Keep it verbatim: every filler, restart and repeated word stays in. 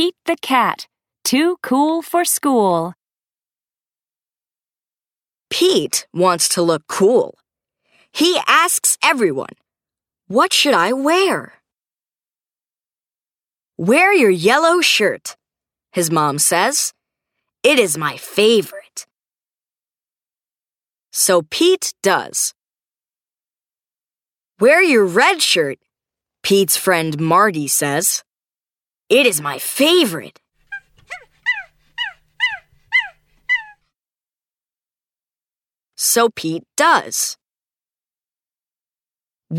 Pete the cat, too cool for school. Pete wants to look cool. He asks everyone, "What should I wear?" "Wear your yellow shirt," his mom says. "It is my favorite." So Pete does. "Wear your red shirt," Pete's friend Marty says. "It is my favorite." So Pete does.